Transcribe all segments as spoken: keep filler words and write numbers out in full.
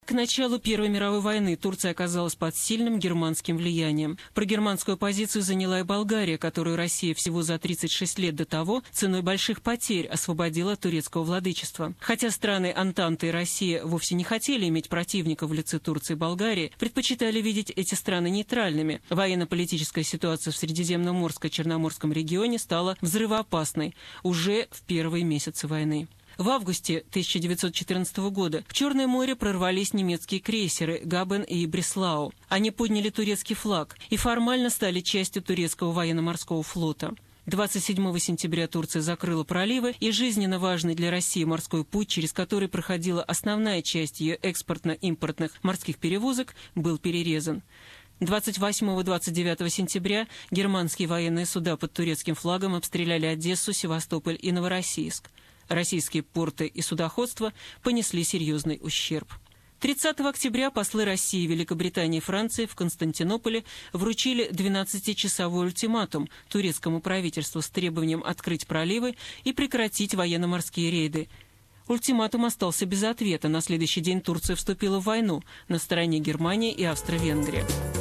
К началу Первой мировой войны Турция оказалась под сильным германским влиянием. Прогерманскую позицию заняла и Болгария, которую Россия всего за тридцать шесть лет до того ценой больших потерь освободила от турецкого владычества. Хотя страны Антанты и Россия вовсе не хотели иметь противника в лице Турции и Болгарии, предпочитали видеть эти страны нейтральными. Военно-политическая ситуация в Средиземноморско-Черноморском регионе стала взрывоопасной уже в первые месяцы войны. В августе тысяча девятьсот четырнадцатого года в Черное море прорвались немецкие крейсеры «Габен» и «Бреслау». Они подняли турецкий флаг и формально стали частью турецкого военно-морского флота. двадцать седьмого сентября Турция закрыла проливы, и жизненно важный для России морской путь, через который проходила основная часть ее экспортно-импортных морских перевозок, был перерезан. двадцать восьмого — двадцать девятого сентября германские военные суда под турецким флагом обстреляли Одессу, Севастополь и Новороссийск. Российские порты и судоходство понесли серьезный ущерб. тридцатого октября послы России, Великобритании и Франции в Константинополе вручили двенадцатичасовой ультиматум турецкому правительству с требованием открыть проливы и прекратить военно-морские рейды. Ультиматум остался без ответа. На следующий день Турция вступила в войну на стороне Германии и Австро-Венгрии.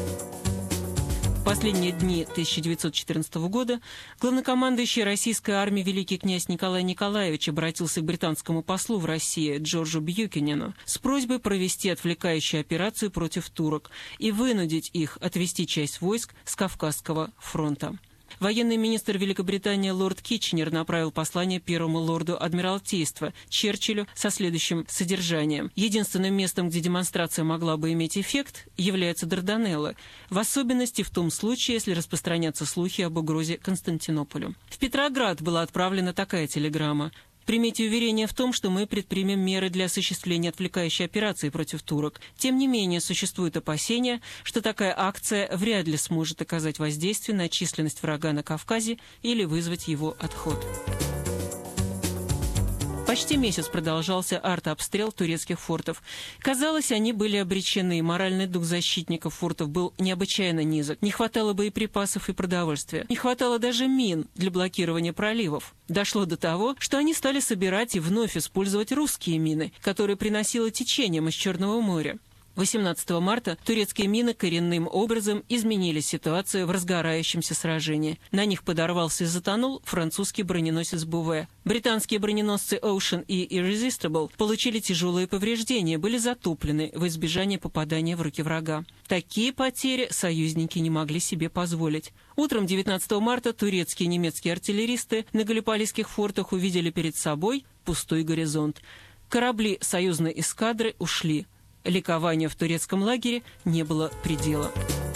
В последние дни тысяча девятьсот четырнадцатого года главнокомандующий российской армии великий князь Николай Николаевич обратился к британскому послу в России Джорджу Бьюкенену с просьбой провести отвлекающую операцию против турок и вынудить их отвести часть войск с Кавказского фронта. Военный министр Великобритании лорд Китченер направил послание первому лорду Адмиралтейства Черчиллю со следующим содержанием. Единственным местом, где демонстрация могла бы иметь эффект, является Дарданеллы, в особенности в том случае, если распространятся слухи об угрозе Константинополю. В Петроград была отправлена такая телеграмма. Примите уверение в том, что мы предпримем меры для осуществления отвлекающей операции против турок. Тем не менее, существует опасение, что такая акция вряд ли сможет оказать воздействие на численность врага на Кавказе или вызвать его отход. Почти месяц продолжался артобстрел турецких фортов. Казалось, они были обречены. Моральный дух защитников фортов был необычайно низок. Не хватало боеприпасов и продовольствия. Не хватало даже мин для блокирования проливов. Дошло до того, что они стали собирать и вновь использовать русские мины, которые приносило течением из Черного моря. восемнадцатого марта турецкие мины коренным образом изменили ситуацию в разгорающемся сражении. На них подорвался и затонул французский броненосец Буве. Британские броненосцы Ocean и Irresistible получили тяжелые повреждения, были затоплены в избежание попадания в руки врага. Такие потери союзники не могли себе позволить. Утром девятнадцатого марта турецкие и немецкие артиллеристы на галлиполийских фортах увидели перед собой пустой горизонт. Корабли союзной эскадры ушли. Ликованию в турецком лагере не было предела.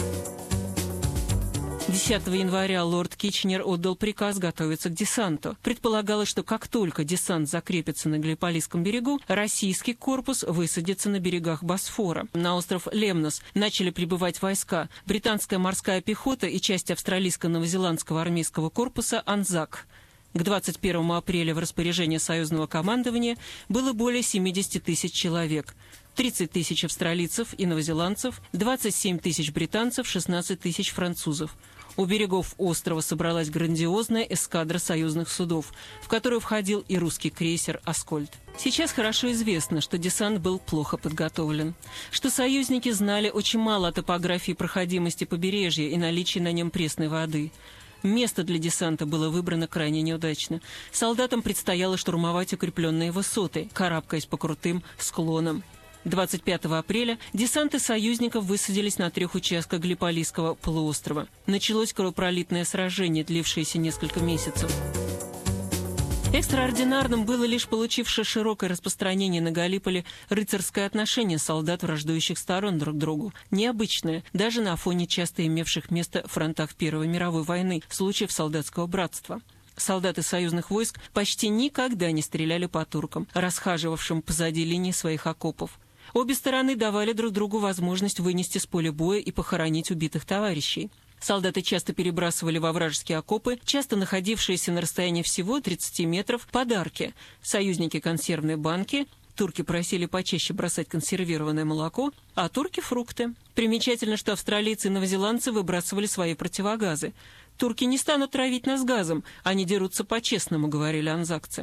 десятого января лорд Китченер отдал приказ готовиться к десанту. Предполагалось, что как только десант закрепится на Галлиполийском берегу, российский корпус высадится на берегах Босфора. На остров Лемнос начали прибывать войска, британская морская пехота и часть австралийско-новозеландского армейского корпуса «Анзак». К двадцать первому апреля в распоряжении союзного командования было более семидесяти тысяч человек. тридцать тысяч австралийцев и новозеландцев, двадцать семь тысяч британцев, шестнадцать тысяч французов. У берегов острова собралась грандиозная эскадра союзных судов, в которую входил и русский крейсер «Аскольд». Сейчас хорошо известно, что десант был плохо подготовлен, что союзники знали очень мало о топографии проходимости побережья и наличии на нем пресной воды. Место для десанта было выбрано крайне неудачно. Солдатам предстояло штурмовать укрепленные высоты, карабкаясь по крутым склонам. двадцать пятого апреля десанты союзников высадились на трех участках Галлиполийского полуострова. Началось кровопролитное сражение, длившееся несколько месяцев. Экстраординарным было лишь получившее широкое распространение на Галлиполи рыцарское отношение солдат враждующих сторон друг к другу. Необычное, даже на фоне часто имевших место в фронтах Первой мировой войны случаев солдатского братства. Солдаты союзных войск почти никогда не стреляли по туркам, расхаживавшим позади линии своих окопов. Обе стороны давали друг другу возможность вынести с поля боя и похоронить убитых товарищей. Солдаты часто перебрасывали во вражеские окопы, часто находившиеся на расстоянии всего тридцати метров, подарки. Союзники — консервные банки, турки просили почаще бросать консервированное молоко, а турки — фрукты. Примечательно, что австралийцы и новозеландцы выбрасывали свои противогазы. «Турки не станут травить нас газом, они дерутся по-честному», — говорили анзакцы.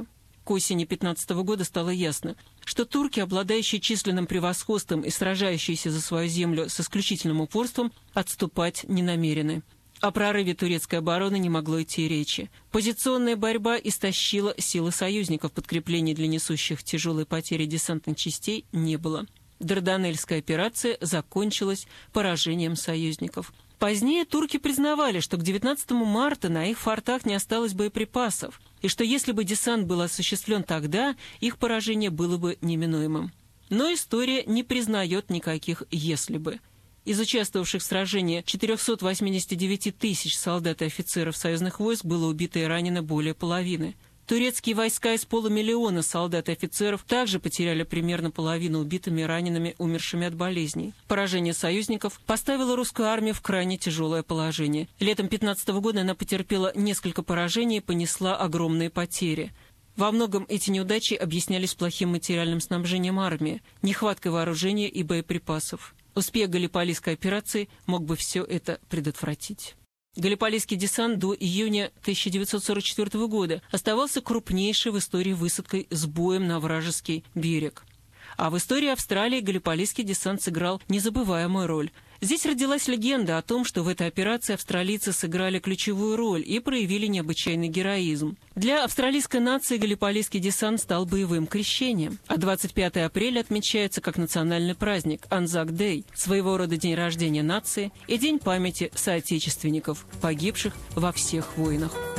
К осени пятнадцатого года стало ясно, что турки, обладающие численным превосходством и сражающиеся за свою землю с исключительным упорством, отступать не намерены. О прорыве турецкой обороны не могло идти и речи. Позиционная борьба истощила силы союзников, подкреплений для несущих тяжелые потери десантных частей не было. Дарданельская операция закончилась поражением союзников. Позднее турки признавали, что к девятнадцатому марта на их фортах не осталось боеприпасов, и что если бы десант был осуществлен тогда, их поражение было бы неминуемым. Но история не признает никаких «если бы». Из участвовавших в сражении четырёхсот восьмидесяти девяти тысяч солдат и офицеров союзных войск было убито и ранено более половины. Турецкие войска из полумиллиона солдат и офицеров также потеряли примерно половину убитыми и ранеными, умершими от болезней. Поражение союзников поставило русскую армию в крайне тяжелое положение. Летом пятнадцатого года она потерпела несколько поражений и понесла огромные потери. Во многом эти неудачи объяснялись плохим материальным снабжением армии, нехваткой вооружения и боеприпасов. Успех Галлиполийской операции мог бы все это предотвратить. Галлиполийский десант до июня тысяча девятьсот сорок четвёртого года оставался крупнейшей в истории высадкой с боем на вражеский берег. А в истории Австралии Галлиполийский десант сыграл незабываемую роль. Здесь родилась легенда о том, что в этой операции австралийцы сыграли ключевую роль и проявили необычайный героизм. Для австралийской нации Галлиполийский десант стал боевым крещением, а двадцать пятого апреля отмечается как национальный праздник Анзак Дэй, своего рода день рождения нации и день памяти соотечественников, погибших во всех войнах.